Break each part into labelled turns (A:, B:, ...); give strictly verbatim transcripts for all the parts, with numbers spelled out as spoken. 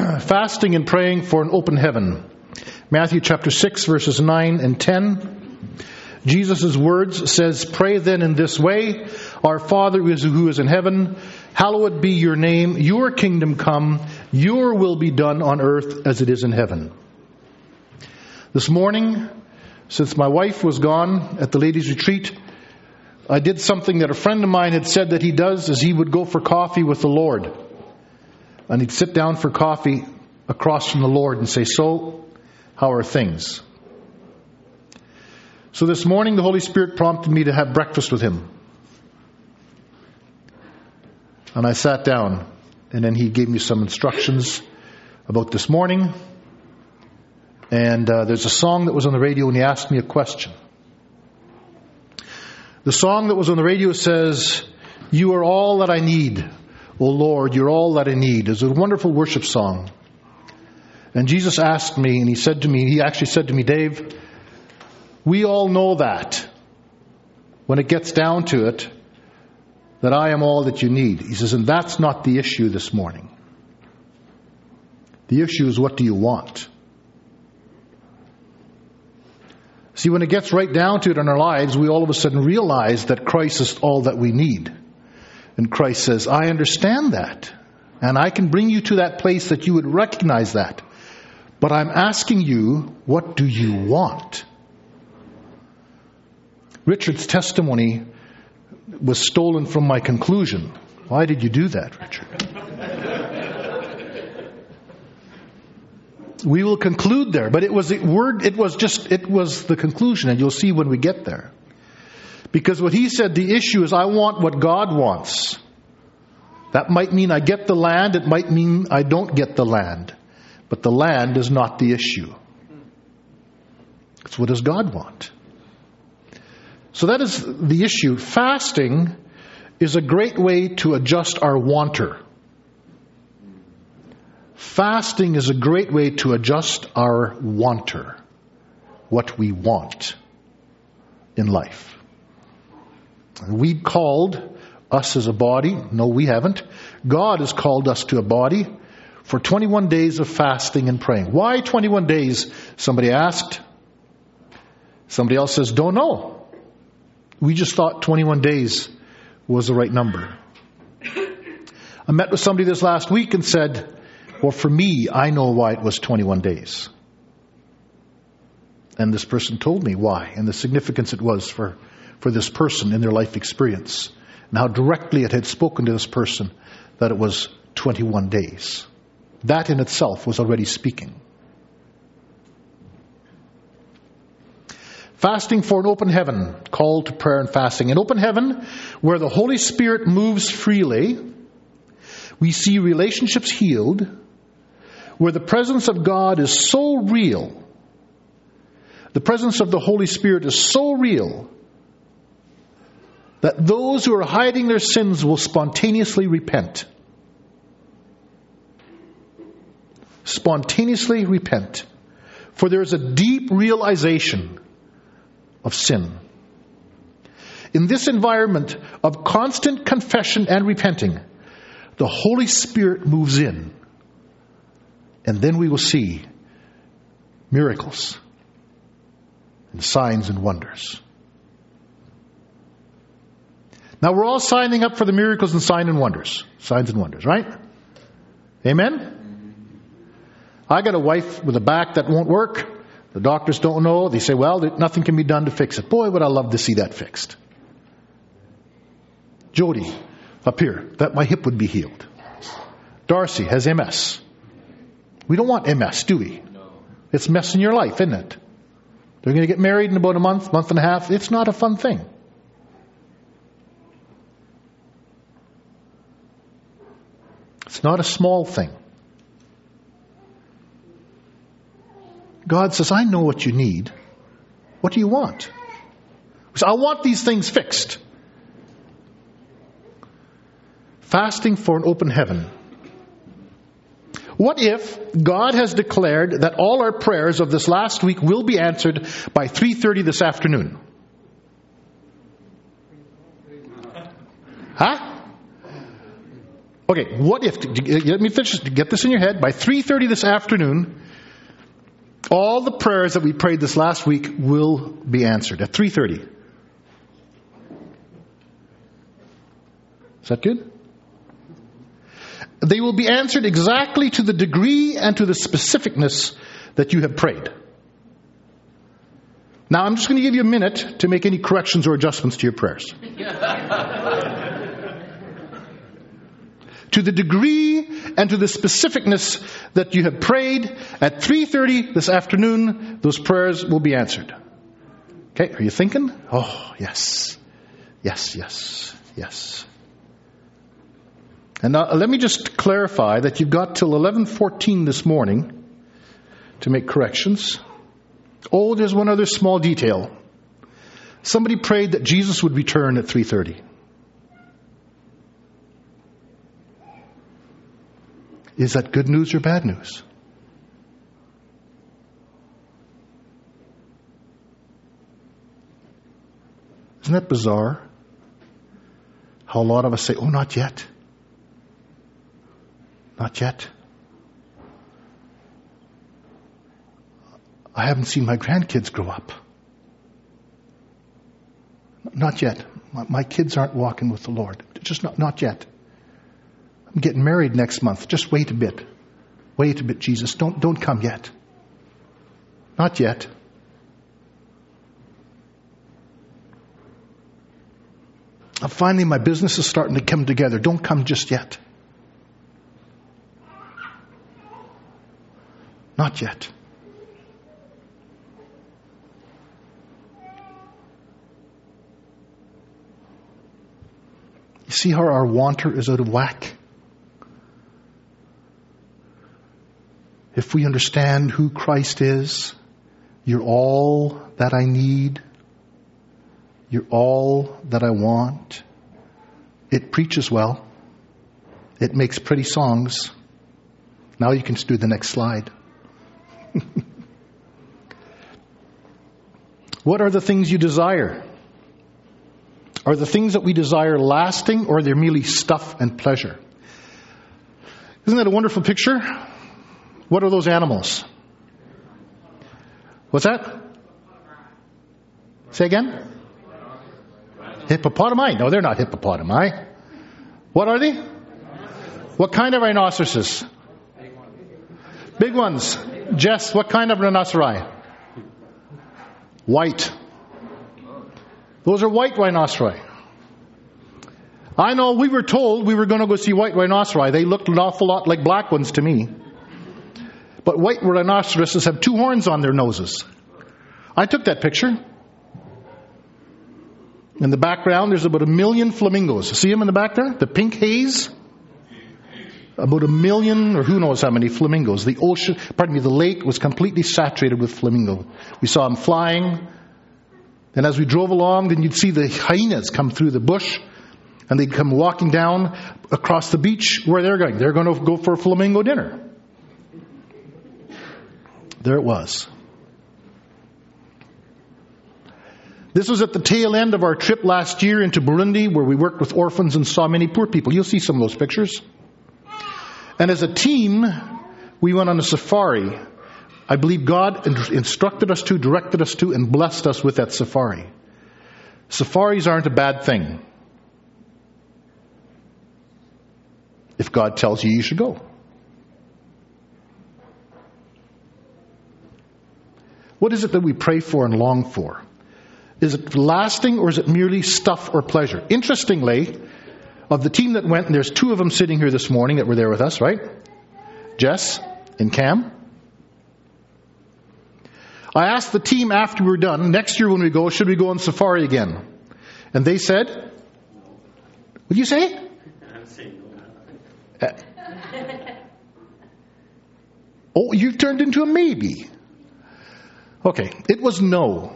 A: fasting and praying for an open heaven. Matthew chapter six, verses nine and ten. Jesus' words says, "Pray then in this way, Our Father who is in heaven, hallowed be your name, your kingdom come, your will be done on earth as it is in heaven." This morning, since my wife was gone at the ladies' retreat, I did something that a friend of mine had said that he does, is he would go for coffee with the Lord. And he'd sit down for coffee across from the Lord and say, "So, how are things?" So this morning, the Holy Spirit prompted me to have breakfast with him. And I sat down, and then he gave me some instructions about this morning. And uh, there's a song that was on the radio, and he asked me a question. The song that was on the radio says, "You are all that I need. O Lord, you're all that I need." It's a wonderful worship song. And Jesus asked me, and he said to me, he actually said to me, "Dave, we all know that when it gets down to it, that I am all that you need." He says, and that's not the issue this morning. The issue is, what do you want? See, when it gets right down to it in our lives, we all of a sudden realize that Christ is all that we need. And Christ says, "I understand that. And I can bring you to that place that you would recognize that. But I'm asking you, what do you want?" Richard's testimony was stolen from my conclusion. Why did you do that, Richard? We will conclude there, but it was the word, it was just, it was the conclusion, and you'll see when we get there. Because what he said, the issue is, I want what God wants. That might mean I get the land, it might mean I don't get the land. But the land is not the issue. It's what does God want? So that is the issue. Fasting is a great way to adjust our wanter. Fasting is a great way to adjust our wanter, what we want in life. We called us as a body, no we haven't, God has called us to a body for twenty-one days of fasting and praying. Why twenty-one days? Somebody asked. Somebody else says, don't know. We just thought twenty-one days was the right number. I met with somebody this last week and said, well, for me, I know why it was twenty-one days. And this person told me why and the significance it was for, for this person in their life experience. And how directly it had spoken to this person that it was twenty-one days. That in itself was already speaking. Fasting for an open heaven, call to prayer and fasting. An open heaven where the Holy Spirit moves freely. We see relationships healed, where the presence of God is so real. The presence of the Holy Spirit is so real that those who are hiding their sins will spontaneously repent. Spontaneously repent. For there is a deep realization of sin. In this environment of constant confession and repenting, the Holy Spirit moves in. And then we will see miracles and signs and wonders. Now we're all signing up for the miracles and signs and wonders. Signs and wonders, right? Amen? I got a wife with a back that won't work. The doctors don't know. They say, well, nothing can be done to fix it. Boy, would I love to see that fixed. Jody, up here, that my hip would be healed. Darcy has M S. We don't want M S, do we? No. It's messing your life, isn't it? They're going to get married in about a month, month and a half. It's not a fun thing. It's not a small thing. God says, I know what you need. What do you want? So I want these things fixed. Fasting for an open heaven. What if God has declared that all our prayers of this last week will be answered by three thirty this afternoon? Huh? Okay, what if, let me finish, get this in your head, by three thirty this afternoon, all the prayers that we prayed this last week will be answered at three thirty. Is that good? They will be answered exactly to the degree and to the specificness that you have prayed. Now, I'm just going to give you a minute to make any corrections or adjustments to your prayers. To the degree and to the specificness that you have prayed, at three thirty this afternoon, those prayers will be answered. Okay, are you thinking? Oh, yes. Yes, yes, yes. And now, let me just clarify that you've got till eleven fourteen this morning to make corrections. Oh, there's one other small detail. Somebody prayed that Jesus would return at three thirty. Is that good news or bad news? Isn't that bizarre? How a lot of us say, oh, not yet. Not yet. I haven't seen my grandkids grow up. Not yet. My, my kids aren't walking with the Lord. Just not, not yet. I'm getting married next month. Just wait a bit. Wait a bit, Jesus. Don't, don't come yet. Not yet. Uh, finally, my business is starting to come together. Don't come just yet. Not yet. You see how our wanter is out of whack? If we understand who Christ is, you're all that I need. You're all that I want. It preaches well. It makes pretty songs. Now you can do the next slide. What are the things you desire? Are the things that we desire lasting, or are they merely stuff and pleasure? Isn't that a wonderful picture? What are those animals? What's that? Say again? Hippopotami? No, they're not hippopotami. What are they? What kind of rhinoceroses? Big ones. Jess, what kind of rhinoceri? White. Those are white rhinoceri. I know we were told we were going to go see white rhinoceri. They looked an awful lot like black ones to me. But white rhinoceroses have two horns on their noses. I took that picture. In the background, there's about a million flamingos. See them in the back there? The pink haze? About a million, or who knows how many flamingos. The ocean, pardon me, the lake was completely saturated with flamingo. We saw them flying. And as we drove along, then you'd see the hyenas come through the bush. And they'd come walking down across the beach where they're going. They're going to go for a flamingo dinner. There it was. This was at the tail end of our trip last year into Burundi, where we worked with orphans and saw many poor people. You'll see some of those pictures. And as a team, we went on a safari. I believe God instructed us to, directed us to, and blessed us with that safari. Safaris aren't a bad thing. If God tells you, you should go. What is it that we pray for and long for? Is it lasting, or is it merely stuff or pleasure? Interestingly, of the team that went, and there's two of them sitting here this morning that were there with us, right? Jess and Cam. I asked the team after we were done, next year when we go, should we go on safari again? And they said, what did you say? I'm saying no. Uh, oh, you turned into a maybe. Okay, it was no.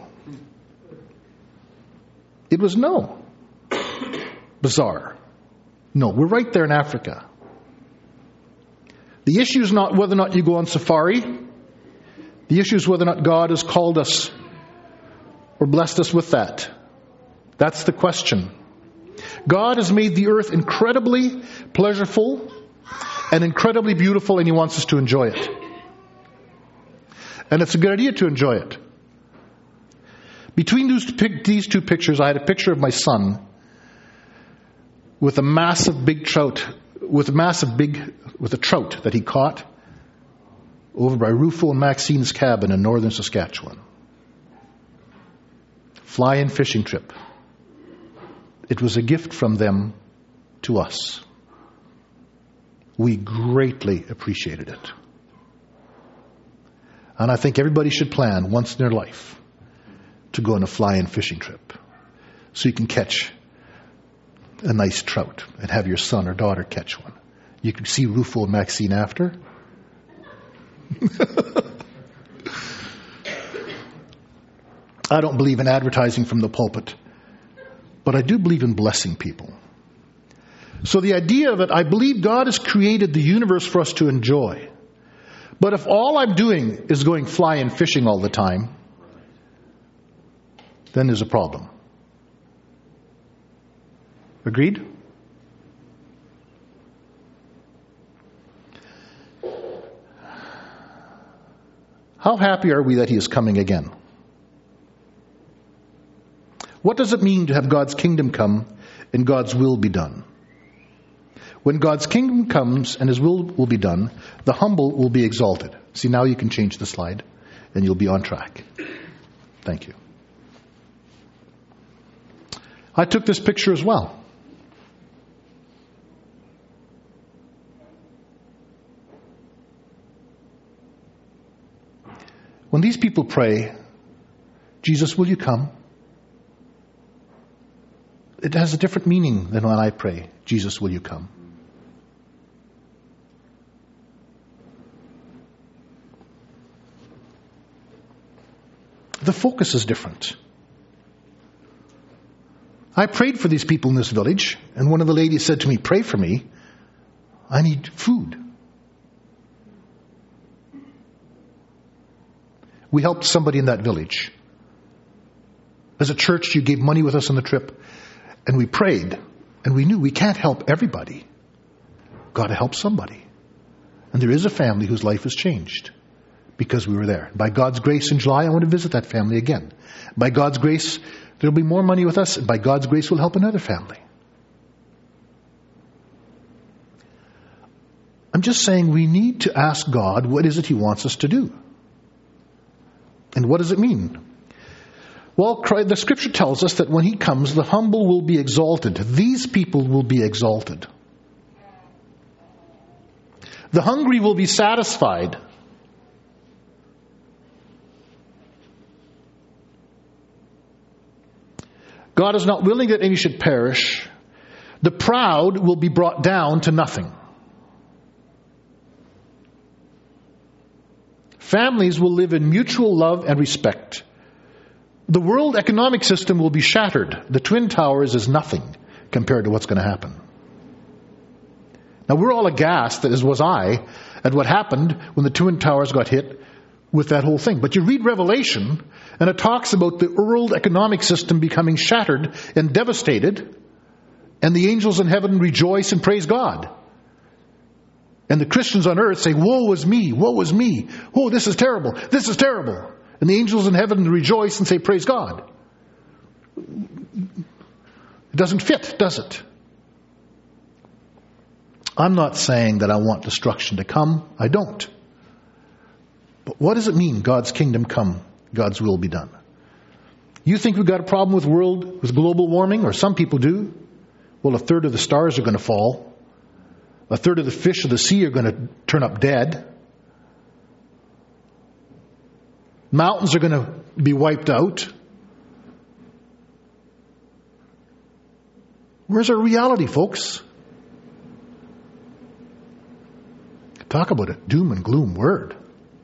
A: It was no. Bizarre. No, we're right there in Africa. The issue is not whether or not you go on safari. The issue is whether or not God has called us or blessed us with that. That's the question. God has made the earth incredibly pleasurable and incredibly beautiful, and He wants us to enjoy it. And it's a good idea to enjoy it. Between these two pictures, I had a picture of my son with a massive big trout, with a massive big, with a trout that he caught over by Rufo and Maxine's cabin in northern Saskatchewan. Fly-in fishing trip. It was a gift from them to us. We greatly appreciated it. And I think everybody should plan once in their life to go on a fly-in fishing trip so you can catch a nice trout and have your son or daughter catch one. You can see Rufo and Maxine after. I don't believe in advertising from the pulpit, but I do believe in blessing people. So the idea of it, I believe God has created the universe for us to enjoy. But if all I'm doing is going fly-in fishing all the time, then there's a problem. Agreed? How happy are we that He is coming again? What does it mean to have God's kingdom come and God's will be done? When God's kingdom comes and His will will be done, the humble will be exalted. See, now you can change the slide and you'll be on track. Thank you. I took this picture as well. When these people pray, Jesus, will you come? It has a different meaning than when I pray, Jesus, will you come? The focus is different. I prayed for these people in this village, and one of the ladies said to me, pray for me. I need food. We helped somebody in that village. As a church, you gave money with us on the trip, and we prayed, and we knew we can't help everybody. Got to help somebody. And there is a family whose life has changed because we were there. By God's grace in July, I want to visit that family again. By God's grace, there'll be more money with us, and by God's grace, we'll help another family. I'm just saying we need to ask God, what is it He wants us to do? And what does it mean? Well, the Scripture tells us that when He comes, the humble will be exalted. These people will be exalted. The hungry will be satisfied. God is not willing that any should perish. The proud will be brought down to nothing. Families will live in mutual love and respect. The world economic system will be shattered. The Twin Towers is nothing compared to what's going to happen. Now, we're all aghast, as was I, at what happened when the Twin Towers got hit with that whole thing. But you read Revelation, and it talks about the world economic system becoming shattered and devastated, and the angels in heaven rejoice and praise God. And the Christians on earth say, woe is me, woe is me. Oh, this is terrible, this is terrible. And the angels in heaven rejoice and say, praise God. It doesn't fit, does it? I'm not saying that I want destruction to come. I don't. But what does it mean, God's kingdom come, God's will be done? You think we've got a problem with world, with global warming, or some people do? Well, a third of the stars are going to fall. A third of the fish of the sea are going to turn up dead. Mountains are going to be wiped out. Where's our reality, folks? Talk about a doom and gloom word.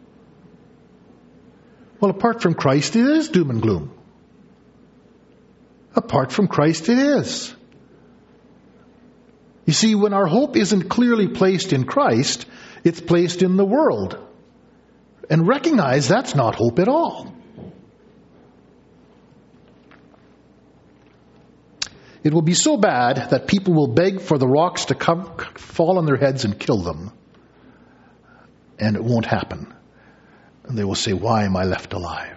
A: Well, apart from Christ, it is doom and gloom. Apart from Christ, it is. You see, when our hope isn't clearly placed in Christ, it's placed in the world. And recognize that's not hope at all. It will be so bad that people will beg for the rocks to come, fall on their heads and kill them. And it won't happen. And they will say, why am I left alive?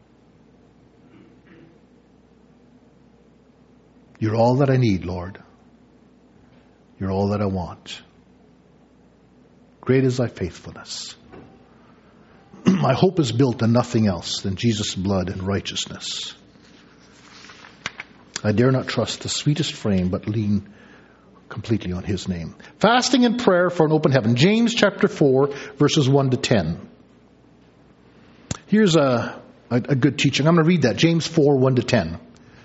A: You're all that I need, Lord. You're all that I want. Great is thy faithfulness. My hope is built on nothing else than Jesus' blood and righteousness. I dare not trust the sweetest frame, but lean completely on his name. Fasting and prayer for an open heaven. James chapter four, verses one to ten. Here's a, a, a good teaching. I'm going to read that. James four, one to ten.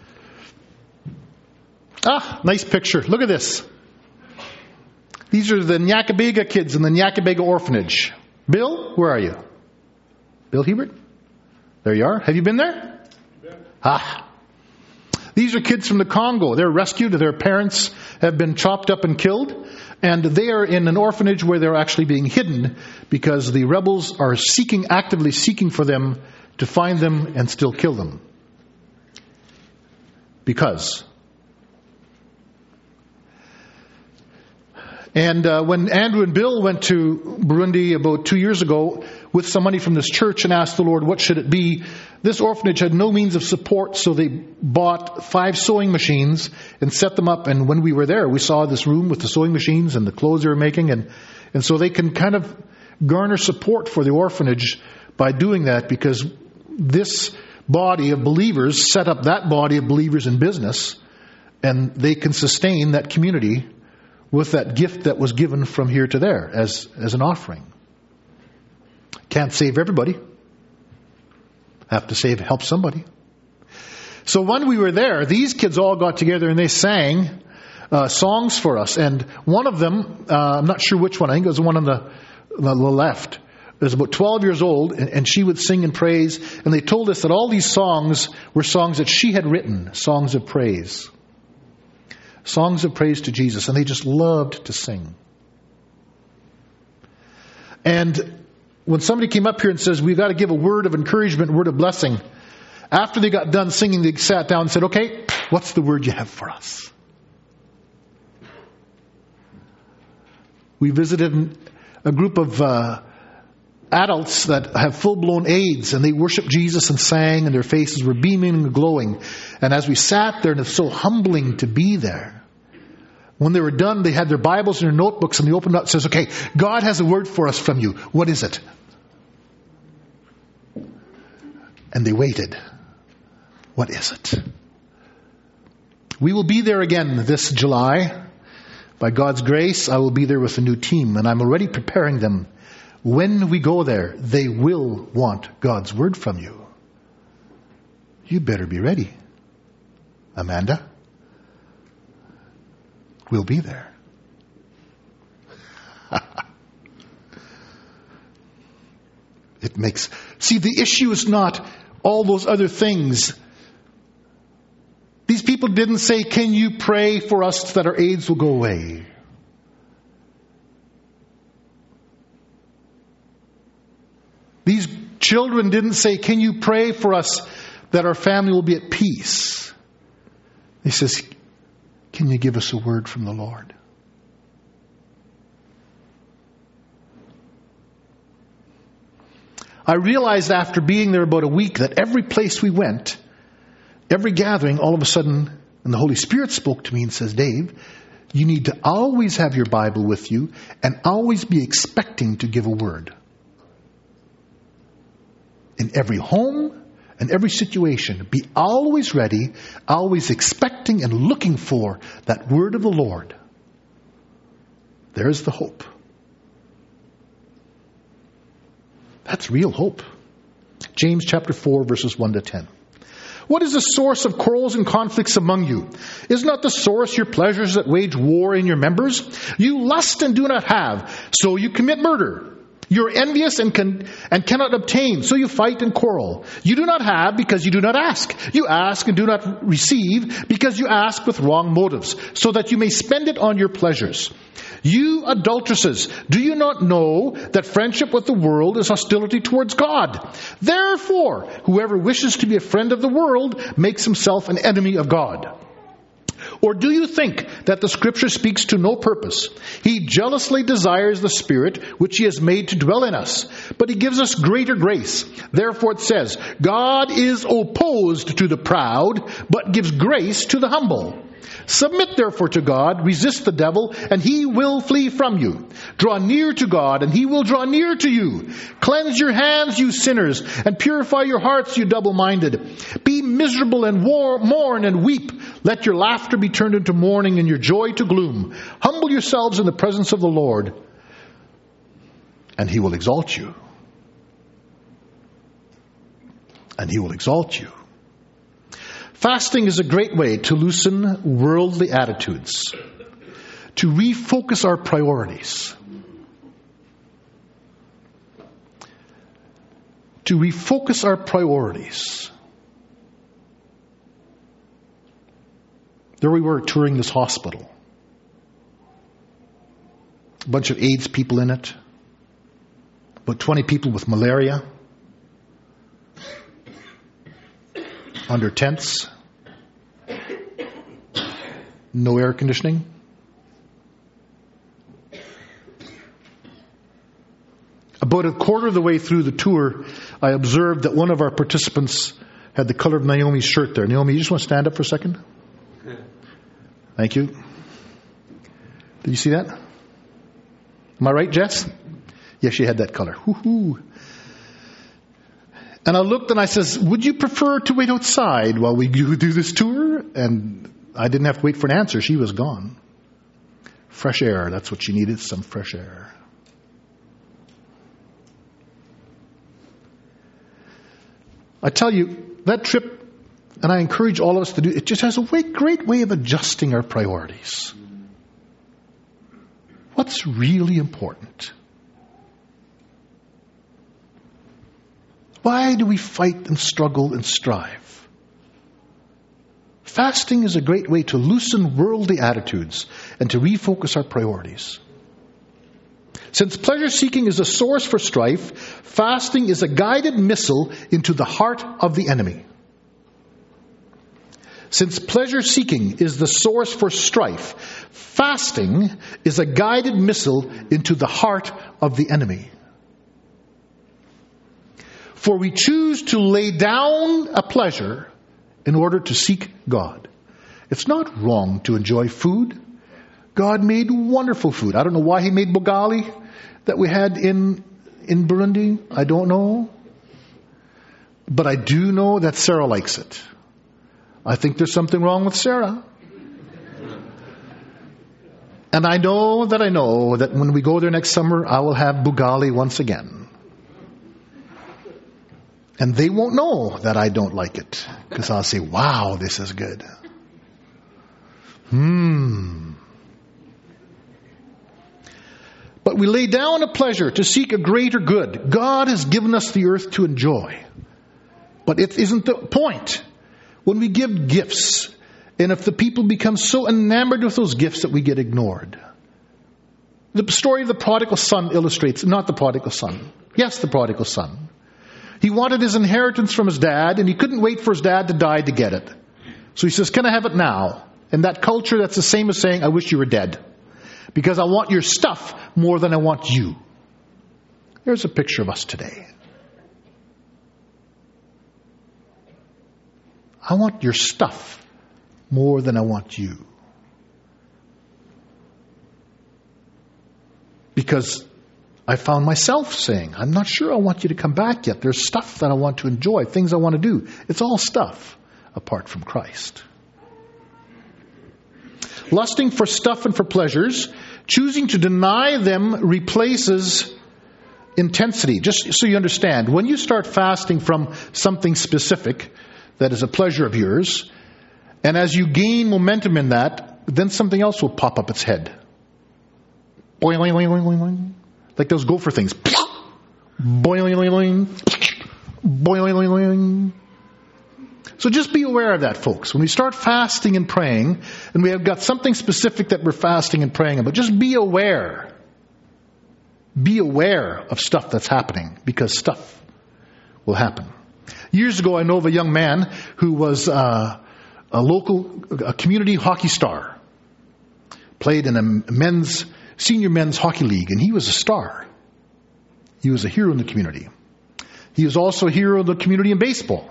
A: Ah, nice picture. Look at this. These are the Nyakabega kids in the Nyakabega orphanage. Bill, where are you? Bill Hebert? There you are. Have you been there? Yeah. Ah. These are kids from the Congo. They're rescued. Their parents have been chopped up and killed. And they are in an orphanage where they're actually being hidden because the rebels are seeking, actively seeking for them to find them and still kill them. Because. And uh, when Andrew and Bill went to Burundi about two years ago with some money from this church and asked the Lord, what should it be? This orphanage had no means of support, so they bought five sewing machines and set them up. And when we were there, we saw this room with the sewing machines and the clothes they were making. And, and so they can kind of garner support for the orphanage by doing that, because this body of believers set up that body of believers in business, and they can sustain that community with that gift that was given from here to there as, as an offering. Can't save everybody. Have to save, help somebody. So when we were there, these kids all got together and they sang uh, songs for us. And one of them, uh, I'm not sure which one, I think it was the one on the, the left, was about twelve years old, and, and she would sing and praise. And they told us that all these songs were songs that she had written, songs of praise. Songs of praise to Jesus, and they just loved to sing. And when somebody came up here and says, we've got to give a word of encouragement, word of blessing, after they got done singing, they sat down and said, okay, what's the word you have for us? We visited a group of uh, adults that have full-blown AIDS, and they worshiped Jesus and sang, and their faces were beaming and glowing. And as we sat there, and it's so humbling to be there, when they were done, they had their Bibles and their notebooks, and they opened up and says, okay, God has a word for us from you. What is it? And they waited. What is it? We will be there again this July. By God's grace, I will be there with a new team, and I'm already preparing them. When we go there, they will want God's word from you. You better be ready. Amanda? We'll be there. It makes... See, the issue is not all those other things. These people didn't say, can you pray for us that our AIDS will go away? These children didn't say, can you pray for us that our family will be at peace? He says, can you give us a word from the Lord? I realized after being there about a week that every place we went, every gathering, all of a sudden, and the Holy Spirit spoke to me and says, Dave, you need to always have your Bible with you and always be expecting to give a word. In every home and every situation, be always ready, always expecting and looking for that word of the Lord. There's the hope. That's real hope. James chapter four, verses one to ten. What is the source of quarrels and conflicts among you? Is not the source your pleasures that wage war in your members? You lust and do not have, so you commit murder. You're envious and can and cannot obtain, so you fight and quarrel. You do not have because you do not ask. You ask and do not receive because you ask with wrong motives, so that you may spend it on your pleasures. You adulteresses, do you not know that friendship with the world is hostility towards God? Therefore, whoever wishes to be a friend of the world makes himself an enemy of God. Or do you think that the Scripture speaks to no purpose? He jealously desires the Spirit which He has made to dwell in us, but He gives us greater grace. Therefore it says, God is opposed to the proud, but gives grace to the humble. Submit therefore to God, resist the devil, and he will flee from you. Draw near to God, and He will draw near to you. Cleanse your hands, you sinners, and purify your hearts, you double-minded. Be miserable and war- mourn and weep. Let your laughter be turned into mourning and your joy to gloom. Humble yourselves in the presence of the Lord, and He will exalt you. And He will exalt you. Fasting is a great way to loosen worldly attitudes, to refocus our priorities, to refocus our priorities. There we were touring this hospital. A bunch of AIDS people in it, about twenty people with malaria, under tents, no air conditioning. About a quarter of the way through the tour, I observed that one of our participants had the color of Naomi's shirt there. Naomi, you just want to stand up for a second? Thank you. Did you see that? Am I right, Jess? Yes, she had that color. Woo-hoo. And I looked and I says, would you prefer to wait outside while we do this tour? And I didn't have to wait for an answer. She was gone. Fresh air. That's what she needed, some fresh air. I tell you, that trip, and I encourage all of us to do it, just has a way, great way of adjusting our priorities. What's really important? Why do we fight and struggle and strive? Fasting is a great way to loosen worldly attitudes and to refocus our priorities. Since pleasure-seeking is a source for strife, fasting is a guided missile into the heart of the enemy. Since pleasure-seeking is the source for strife, fasting is a guided missile into the heart of the enemy. For we choose to lay down a pleasure in order to seek God. It's not wrong to enjoy food. God made wonderful food. I don't know why He made bugali that we had in, in Burundi. I don't know. But I do know that Sarah likes it. I think there's something wrong with Sarah. And I know that I know that when we go there next summer, I will have bugali once again. And they won't know that I don't like it. Because I'll say, wow, this is good. Hmm. But we lay down a pleasure to seek a greater good. God has given us the earth to enjoy. But it isn't the point. When we give gifts, and if the people become so enamored with those gifts that we get ignored. The story of the prodigal son illustrates, not the prodigal son. Yes, the prodigal son. He wanted his inheritance from his dad, and he couldn't wait for his dad to die to get it. So he says, can I have it now? In that culture, that's the same as saying, I wish you were dead. Because I want your stuff more than I want you. There's a picture of us today. I want your stuff more than I want you. Because I found myself saying, I'm not sure I want you to come back yet. There's stuff that I want to enjoy, things I want to do. It's all stuff apart from Christ. Lusting for stuff and for pleasures, choosing to deny them replaces intensity. Just so you understand, when you start fasting from something specific that is a pleasure of yours, and as you gain momentum in that, then something else will pop up its head. Boing, boing, boing, boing, boing. Like those gopher things. Boing, boing, boing, boing, boing, boing. So just be aware of that, folks. When we start fasting and praying, and we have got something specific that we're fasting and praying about, just be aware. Be aware of stuff that's happening, because stuff will happen. Years ago, I know of a young man who was uh, a local, a community hockey star. Played in a men's, senior men's hockey league, and he was a star. He was a hero in the community. He was also a hero in the community in baseball.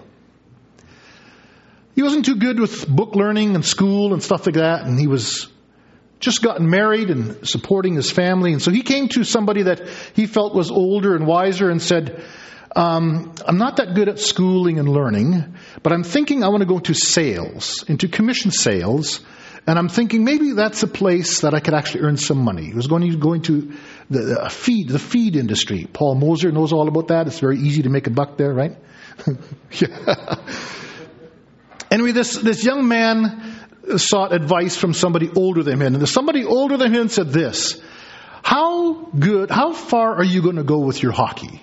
A: He wasn't too good with book learning and school and stuff like that, and he was just gotten married and supporting his family. And so he came to somebody that he felt was older and wiser and said, um, I'm not that good at schooling and learning, but I'm thinking I want to go into sales, into commission sales. And I'm thinking maybe that's a place that I could actually earn some money. He was going to go into the, the feed, the feed industry. Paul Moser knows all about that. It's very easy to make a buck there, right? Yeah. Anyway, this, this young man sought advice from somebody older than him. And somebody older than him said this: How good, how far are you going to go with your hockey?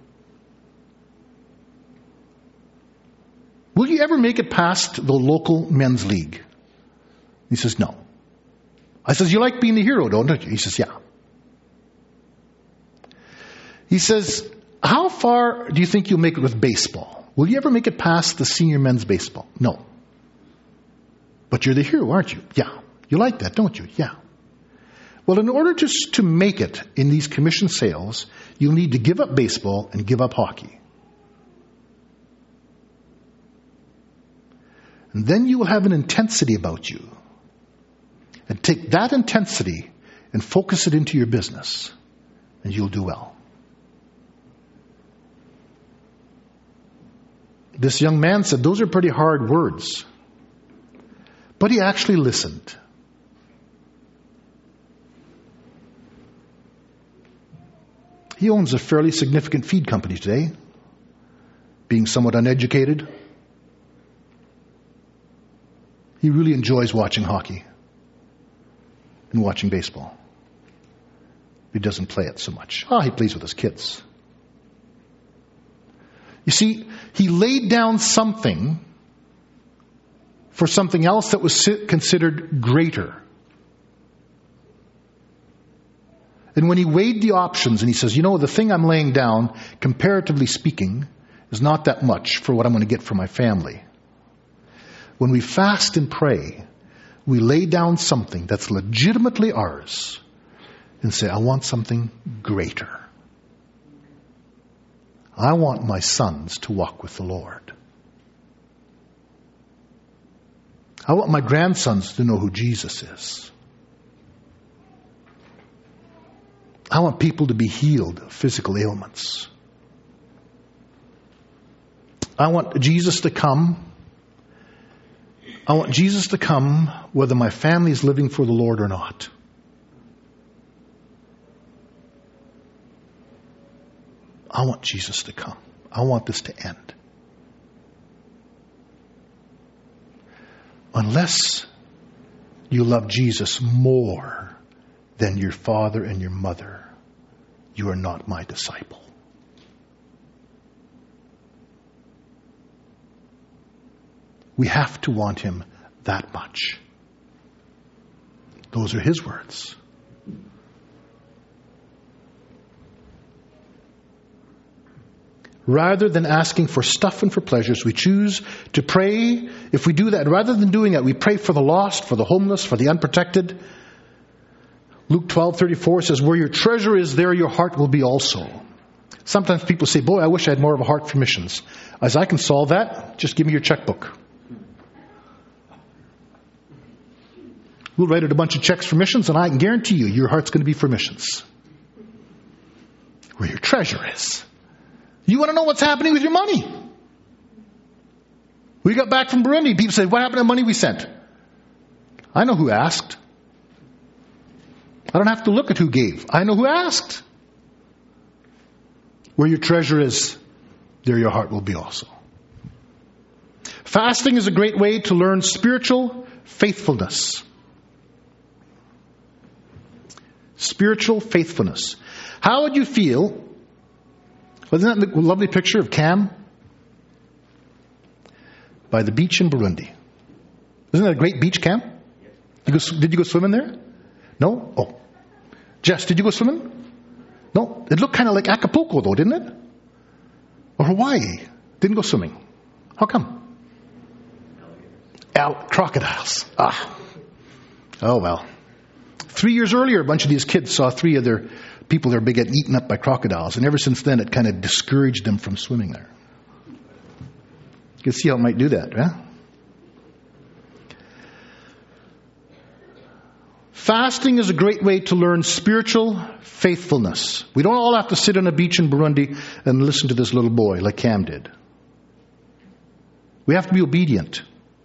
A: Will you ever make it past the local men's league? He says, no. I says, you like being the hero, don't you? He says, yeah. He says, how far do you think you'll make it with baseball? Will you ever make it past the senior men's baseball? No. But you're the hero, aren't you? Yeah. You like that, don't you? Yeah. Well, in order to, to make it in these commission sales, you'll need to give up baseball and give up hockey. And then you will have an intensity about you. And take that intensity and focus it into your business, and you'll do well. This young man said, those are pretty hard words. But he actually listened. He owns a fairly significant feed company today, being somewhat uneducated. He really enjoys watching hockey and watching baseball. He doesn't play it so much. Oh, he plays with his kids. You see, he laid down something for something else that was considered greater. And when he weighed the options and he says, you know, the thing I'm laying down, comparatively speaking, is not that much for what I'm going to get for my family. When we fast and pray, we lay down something that's legitimately ours and say, I want something greater. I want my sons to walk with the Lord. I want my grandsons to know who Jesus is. I want people to be healed of physical ailments. I want Jesus to come. I want Jesus to come whether my family is living for the Lord or not. I want Jesus to come. I want this to end. Unless you love Jesus more than your father and your mother, you are not my disciple. We have to want him that much. Those are his words. Rather than asking for stuff and for pleasures, we choose to pray. If we do that, rather than doing that, we pray for the lost, for the homeless, for the unprotected. Luke twelve thirty-four says, where your treasure is, there your heart will be also. Sometimes people say, boy, I wish I had more of a heart for missions. As I can solve that, just give me your checkbook. We'll write out a bunch of checks for missions, and I can guarantee you, your heart's going to be for missions. Where your treasure is. You want to know what's happening with your money? We got back from Burundi. People said, what happened to the money we sent? I know who asked. I don't have to look at who gave. I know who asked. Where your treasure is, there your heart will be also. Fasting is a great way to learn spiritual faithfulness. Spiritual faithfulness. How would you feel? Wasn't that a lovely picture of Cam? By the beach in Burundi. Isn't that a great beach, Cam? You go, did you go swimming there? No? Oh. Jess, did you go swimming? No? It looked kind of like Acapulco though, didn't it? Or Hawaii. Didn't go swimming. How come? Al- crocodiles. Ah. Oh, well. Three years earlier, a bunch of these kids saw three of their people that were big getting eaten up by crocodiles. And ever since then, it kind of discouraged them from swimming there. You can see how it might do that, yeah? Fasting is a great way to learn spiritual faithfulness. We don't all have to sit on a beach in Burundi and listen to this little boy like Cam did. We have to be obedient.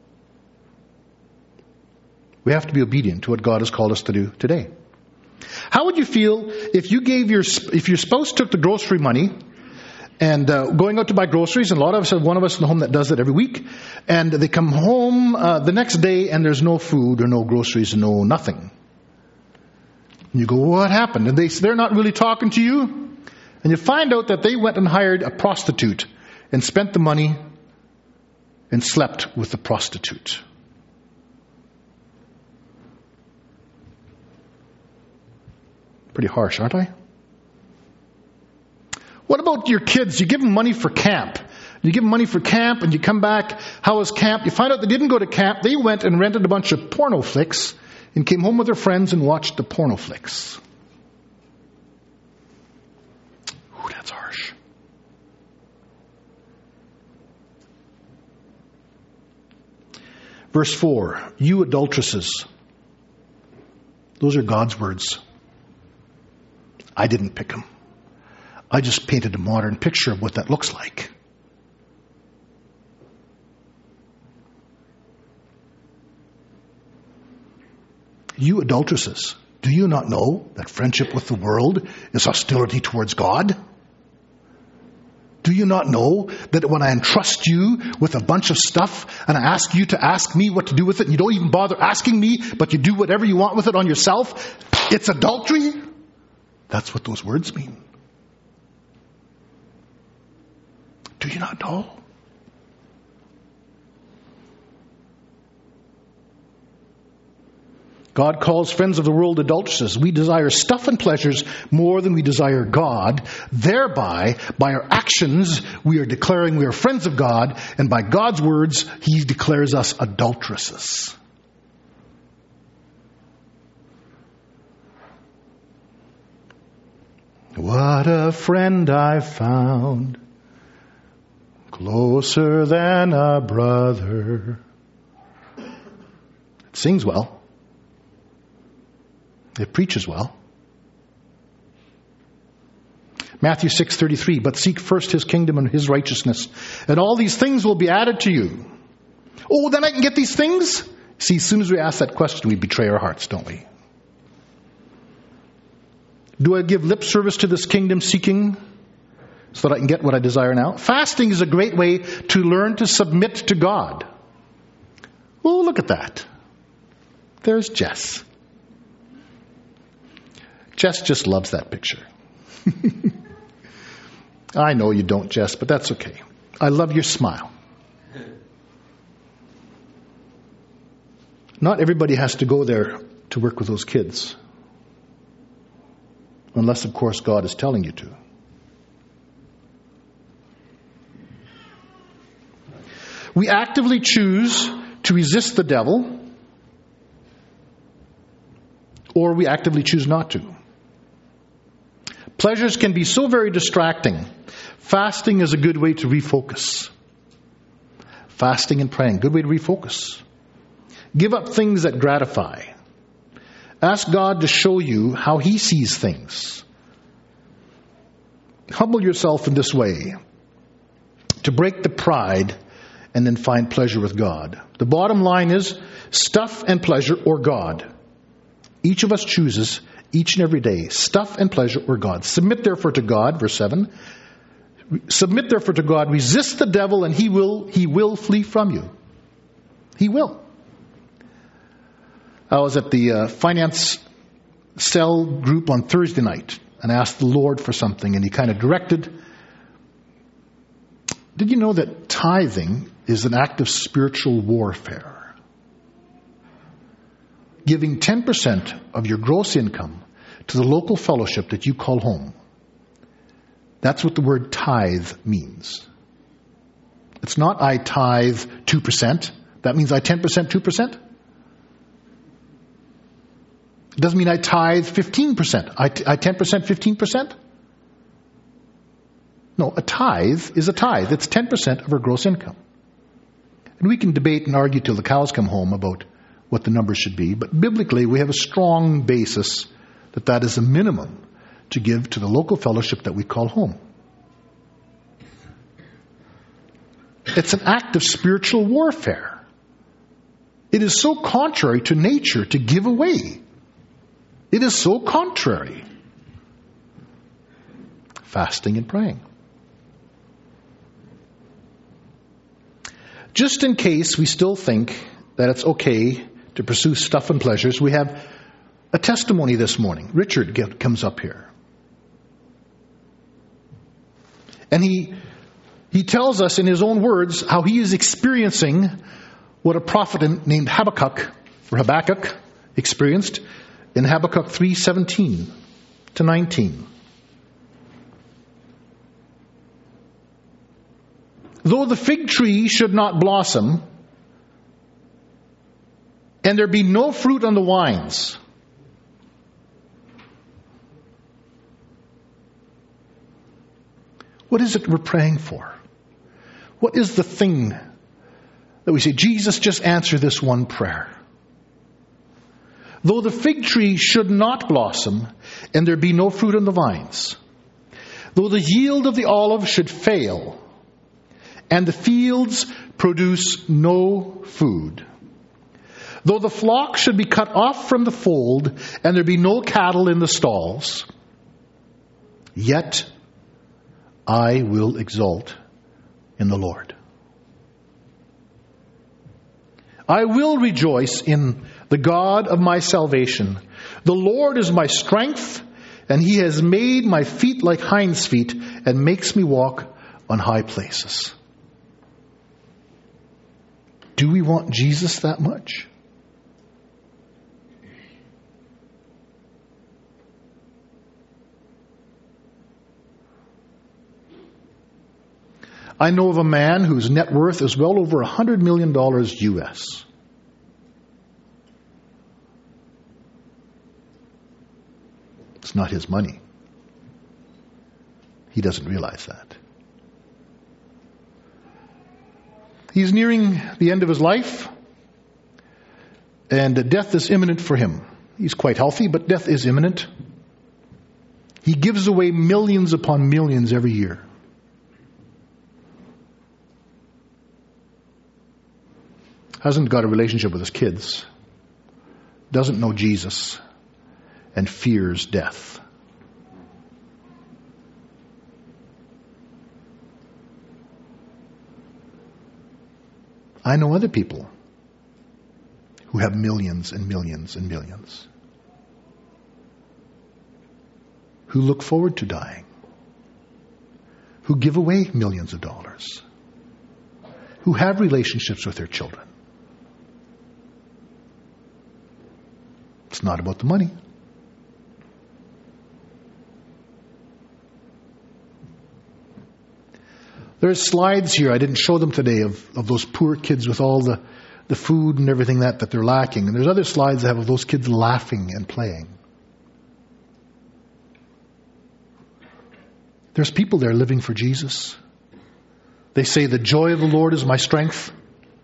A: We have to be obedient to what God has called us to do today. How would you feel if you gave your if your spouse took the grocery money and uh, going out to buy groceries, and a lot of us have one of us in the home that does that every week, and they come home uh, the next day and there's no food or no groceries, no nothing. And you go, what happened? And they, they're not really talking to you. And you find out that they went and hired a prostitute and spent the money and slept with the prostitute. Pretty harsh, aren't I? What about your kids? You give them money for camp. You give them money for camp and you come back. How was camp? You find out they didn't go to camp. They went and rented a bunch of porno flicks and came home with their friends and watched the porno flicks. Ooh, that's harsh. Verse four, you adulteresses. Those are God's words. I didn't pick them. I just painted a modern picture of what that looks like. You adulteresses, do you not know that friendship with the world is hostility towards God? Do you not know that when I entrust you with a bunch of stuff and I ask you to ask me what to do with it, and you don't even bother asking me, but you do whatever you want with it on yourself, it's adultery? That's what those words mean. Do you not know? God calls friends of the world adulteresses. We desire stuff and pleasures more than we desire God. Thereby, by our actions, we are declaring we are friends of God. And by God's words, He declares us adulteresses. What a friend I found, closer than a brother. It sings well. It preaches well. Matthew six thirty-three, but seek first His kingdom and His righteousness, and all these things will be added to you. Oh, then I can get these things? See, as soon as we ask that question, we betray our hearts, don't we? Do I give lip service to this kingdom seeking so that I can get what I desire now? Fasting is a great way to learn to submit to God. Oh, look at that. There's Jess. Jess just loves that picture. I know you don't, Jess, but that's okay. I love your smile. Not everybody has to go there to work with those kids. Unless, of course, God is telling you to. We actively choose to resist the devil, or we actively choose not to. Pleasures can be so very distracting. Fasting is a good way to refocus. Fasting and praying, good way to refocus. Give up things that gratify. Ask God to show you how He sees things. Humble yourself in this way, to break the pride and then find pleasure with God. The bottom line is stuff and pleasure or God. Each of us chooses each and every day, stuff and pleasure or God. Submit therefore to God, verse seven. Submit therefore to God, resist the devil, and he will he will flee from you. He will. I was at the uh, finance cell group on Thursday night and asked the Lord for something, and He kind of directed. Did you know that tithing is an act of spiritual warfare? Giving ten percent of your gross income to the local fellowship that you call home. That's what the word tithe means. It's not I tithe two percent, That means I ten percent, two percent? It doesn't mean I tithe fifteen percent. I, I ten percent, fifteen percent? No, a tithe is a tithe. It's ten percent of our gross income. And we can debate and argue till the cows come home about what the number should be, but biblically we have a strong basis that that is a minimum to give to the local fellowship that we call home. It's an act of spiritual warfare. It is so contrary to nature to give away. It is so contrary. Fasting and praying. Just in case we still think that it's okay to pursue stuff and pleasures, we have a testimony this morning. Richard get, comes up here. And he he tells us in his own words how he is experiencing what a prophet named Habakkuk, or Habakkuk, experienced in Habakkuk three seventeen to nineteen. Though the fig tree should not blossom, and there be no fruit on the vines, what is it we're praying for? What is the thing that we say, Jesus, just answer this one prayer? Though the fig tree should not blossom, and there be no fruit on the vines, though the yield of the olive should fail, and the fields produce no food, though the flock should be cut off from the fold, and there be no cattle in the stalls, yet I will exult in the Lord. I will rejoice in the God of my salvation. The Lord is my strength, and he has made my feet like hinds' feet, and makes me walk on high places. Do we want Jesus that much? I know of a man whose net worth is well over one hundred million dollars U S. It's not his money. He doesn't realize that. He's nearing the end of his life, and death is imminent for him. He's quite healthy, but death is imminent. He gives away millions upon millions every year. Hasn't got a relationship with his kids, doesn't know Jesus, and fears death. I know other people who have millions and millions and millions, who look forward to dying, who give away millions of dollars, who have relationships with their children. It's not about the money. There's slides here, I didn't show them today, of, of those poor kids with all the, the food and everything that, that they're lacking. And there's other slides that have of those kids laughing and playing. There's people there living for Jesus. They say, the joy of the Lord is my strength.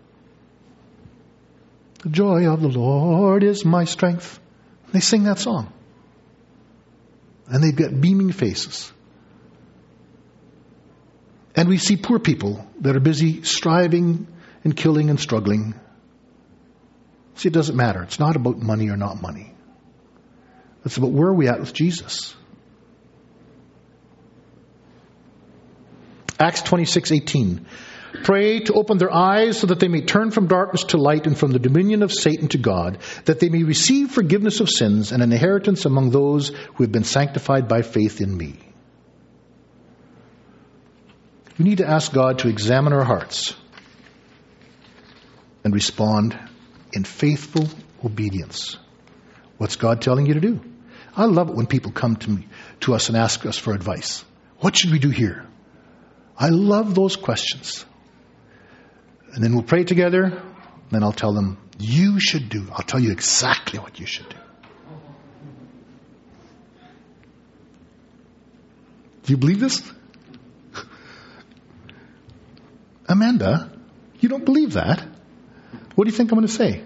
A: The joy of the Lord is my strength. They sing that song. And they've got beaming faces. And we see poor people that are busy striving and killing and struggling. See, it doesn't matter. It's not about money or not money. It's about where are we at with Jesus. Acts twenty-six eighteen. Pray to open their eyes so that they may turn from darkness to light and from the dominion of Satan to God, that they may receive forgiveness of sins and an inheritance among those who have been sanctified by faith in me. We need to ask God to examine our hearts and respond in faithful obedience. What's God telling you to do? I love it when people come to me, to us and ask us for advice. What should we do here? I love those questions. And then we'll pray together, Then I'll tell them, you should do. I'll tell you exactly what you should do. Do you believe this? Amanda, you don't believe that? What do you think I'm going to say?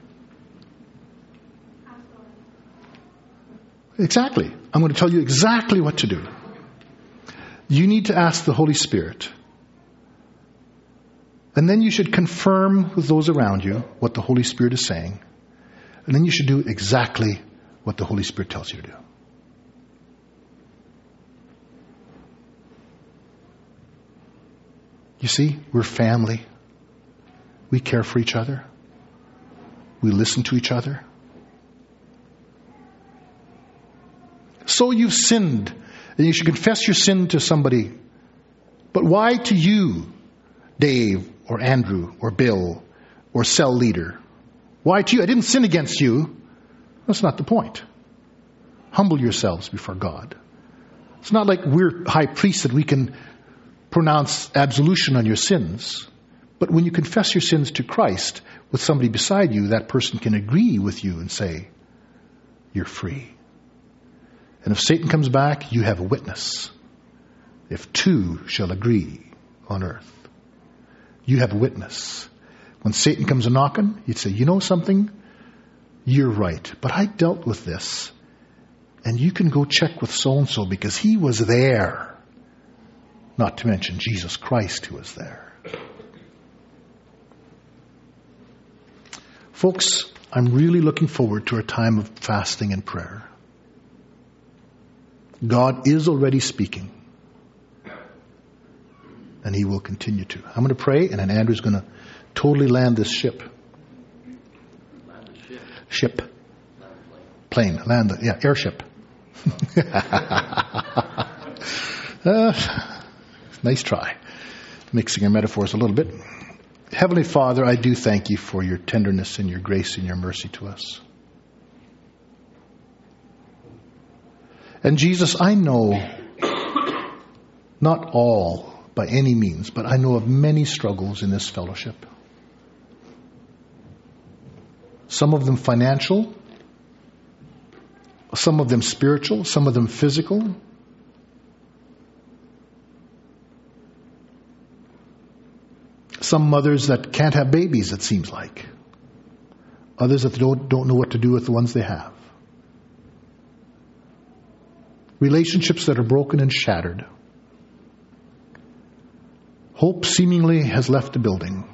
A: Exactly. I'm going to tell you exactly what to do. You need to ask the Holy Spirit. And then you should confirm with those around you what the Holy Spirit is saying. And then you should do exactly what the Holy Spirit tells you to do. You see, we're family. We care for each other. We listen to each other. So you've sinned, and you should confess your sin to somebody. But why to you, Dave or Andrew or Bill or cell leader? Why to you? I didn't sin against you. That's not the point. Humble yourselves before God. It's not like we're high priests that we can pronounce absolution on your sins. But when you confess your sins to Christ with somebody beside you, that person can agree with you and say, you're free. And if Satan comes back, you have a witness. If two shall agree on earth, you have a witness. When Satan comes a knocking, you'd say, you know something? You're right. But I dealt with this. And you can go check with so-and-so because he was there. Not to mention Jesus Christ who was there. Folks, I'm really looking forward to our time of fasting and prayer. God is already speaking. And he will continue to. I'm going to pray, and then Andrew's going to totally land this ship.
B: Land the ship.
A: Ship.
B: Land plane.
A: Plane. Land the, yeah, airship. uh, nice try. Mixing our metaphors a little bit. Heavenly Father, I do thank you for your tenderness and your grace and your mercy to us. And Jesus, I know not all by any means, but I know of many struggles in this fellowship. Some of them financial, some of them spiritual, some of them physical. Some mothers that can't have babies, it seems like. Others that don't, don't know what to do with the ones they have. Relationships that are broken and shattered. Hope seemingly has left the building.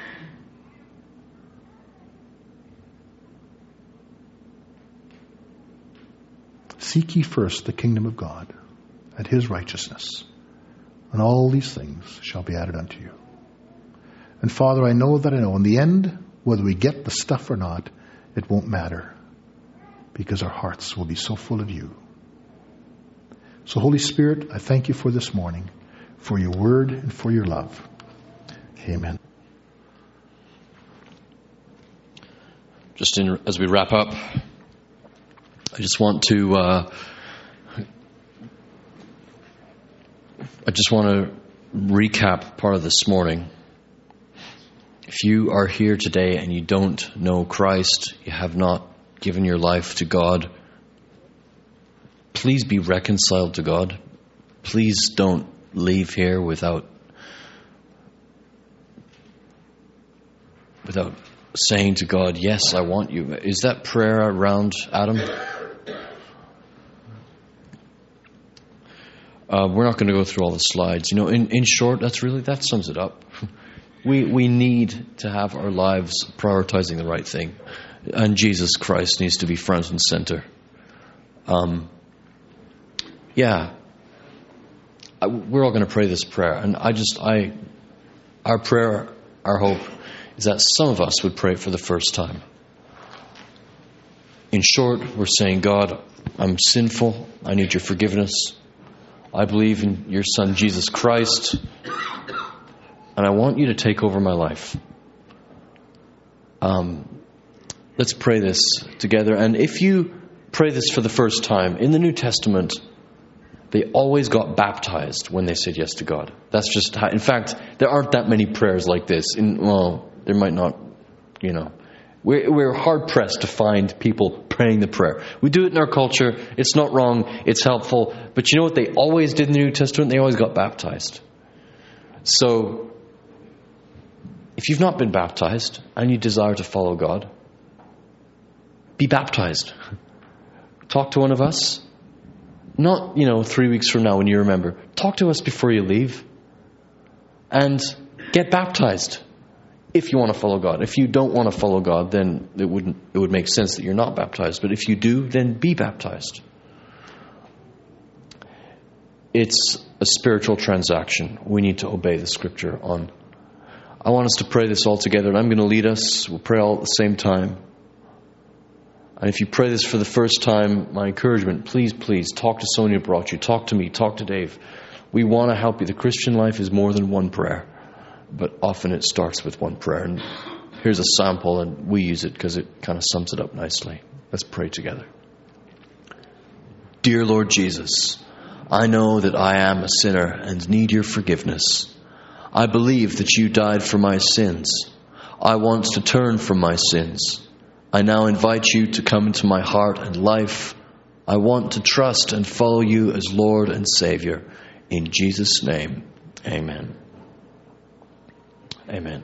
A: Seek ye first the kingdom of God and his righteousness, and all these things shall be added unto you. And Father, I know that I know in the end, whether we get the stuff or not, it won't matter, because our hearts will be so full of you. So Holy Spirit, I thank you for this morning, for your word and for your love. Amen.
B: Just in, as we wrap up, I just want to uh, I just want to recap part of this morning. If you are here today and you don't know Christ, you have not given your life to God, please be reconciled to God. Please don't leave here without without saying to God, yes, I want you. Is that prayer around, Adam? Uh, we're not going to go through all the slides. You know, in, in short, that's really, that sums it up. We we need to have our lives prioritizing the right thing. And Jesus Christ needs to be front and center. Um, yeah. I, we're all going to pray this prayer. And I just, I, our prayer, our hope is that some of us would pray it for the first time. In short, we're saying, God, I'm sinful. I need your forgiveness. I believe in your Son, Jesus Christ. And I want you to take over my life. Um, let's pray this together. And if you pray this for the first time, in the New Testament, they always got baptized when they said yes to God. That's just how, in fact, there aren't that many prayers like this. In, well, there might not you know. We're, we're hard-pressed to find people praying the prayer. We do it in our culture. It's not wrong. It's helpful. But you know what they always did in the New Testament? They always got baptized. So, if you've not been baptized and you desire to follow God, be baptized. Talk to one of us. Not, you know, three weeks from now when you remember. Talk to us before you leave. And get baptized. If you want to follow God. If you don't want to follow God, then it wouldn't it would make sense that you're not baptized. But if you do, then be baptized. It's a spiritual transaction. We need to obey the Scripture on. I want us to pray this all together, and I'm going to lead us. We'll pray all at the same time. And if you pray this for the first time, my encouragement, please, please, talk to someone who brought you. Talk to me. Talk to Dave. We want to help you. The Christian life is more than one prayer. But often it starts with one prayer. And here's a sample, and we use it because it kind of sums it up nicely. Let's pray together. Dear Lord Jesus, I know that I am a sinner and need your forgiveness. I believe that you died for my sins. I want to turn from my sins. I now invite you to come into my heart and life. I want to trust and follow you as Lord and Savior. In Jesus' name, amen. Amen.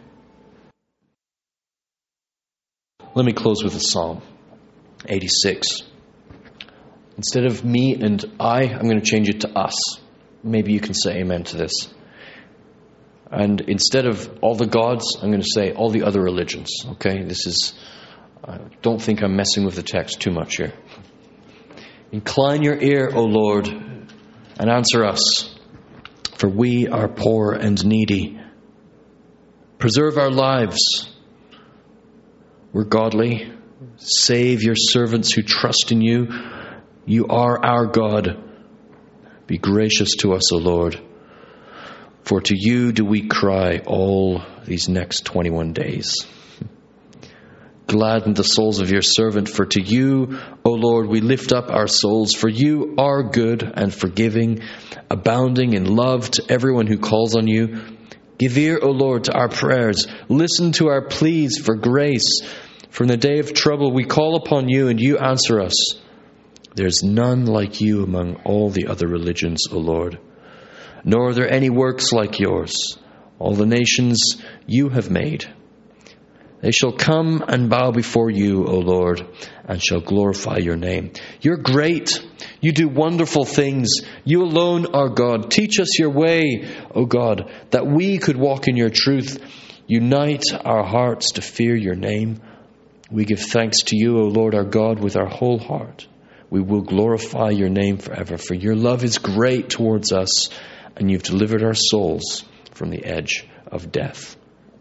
B: Let me close with a psalm, eighty-six. Instead of me and I, I'm going to change it to us. Maybe you can say amen to this. And instead of all the gods, I'm going to say all the other religions. Okay, this is, I don't think I'm messing with the text too much here. Incline your ear, O Lord, and answer us, for we are poor and needy. Preserve our lives. We're godly. Save your servants who trust in you. You are our God. Be gracious to us, O Lord. For to you do we cry all these next twenty-one days. Gladden the souls of your servant, for to you, O Lord, we lift up our souls. For you are good and forgiving, abounding in love to everyone who calls on you. Give ear, O Lord, to our prayers. Listen to our pleas for grace. For in the day of trouble we call upon you, and you answer us. There is none like you among all the other religions, O Lord. Nor are there any works like yours. All the nations you have made. They shall come and bow before you, O Lord, and shall glorify your name. You're great. You do wonderful things. You alone are God. Teach us your way, O God, that we could walk in your truth. Unite our hearts to fear your name. We give thanks to you, O Lord our God, with our whole heart. We will glorify your name forever, for your love is great towards us, and you've delivered our souls from the edge of death.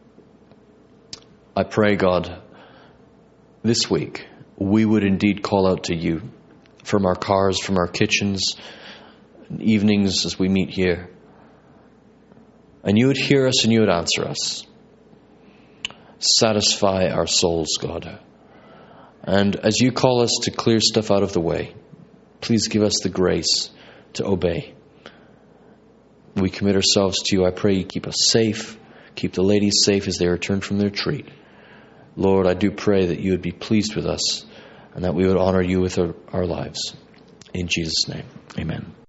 B: I pray, God, this week we would indeed call out to you from our cars, from our kitchens, evenings as we meet here. And you would hear us and you would answer us. Satisfy our souls, God. And as you call us to clear stuff out of the way, please give us the grace to obey. We commit ourselves to you. I pray you keep us safe. Keep the ladies safe as they return from their treat. Lord, I do pray that you would be pleased with us and that we would honor you with our, our lives. In Jesus' name, amen.